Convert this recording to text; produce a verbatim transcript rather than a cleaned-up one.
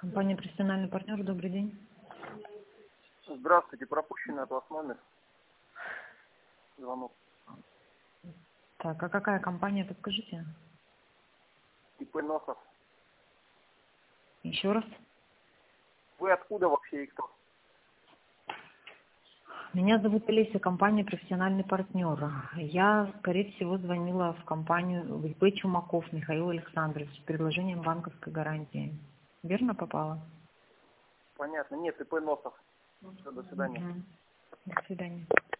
Компания «Профессиональный партнер», добрый день. Здравствуйте, пропущенный от вас номер. Звонок. Так, а какая компания, подскажите? ИП Носов. Еще раз. Вы откуда вообще и кто? Меня зовут Олеся, компания «Профессиональный партнер». Я, скорее всего, звонила в компанию в ИП Чумаков Михаил Александрович с предложением банковской гарантии. Верно попала? Понятно. Нет, ИП Носов. Все, до свидания. Угу. До свидания.